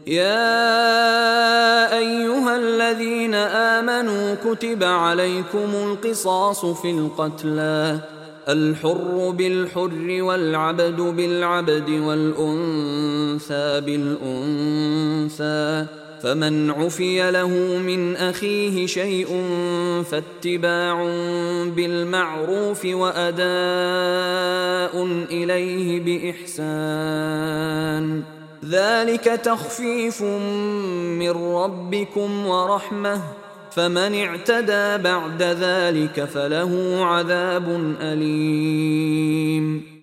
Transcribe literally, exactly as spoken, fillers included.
يا أيها الذين آمنوا كتب عليكم القصاص في القتلى، الحر بالحر والعبد بالعبد والأنثى بالأنثى، فمن عفي له من أخيه شيء فاتباع بالمعروف وأداء إليه بإحسان، ذلك تخفيف من ربكم ورحمة، فمن اعتدى بعد ذلك فله عذاب أليم.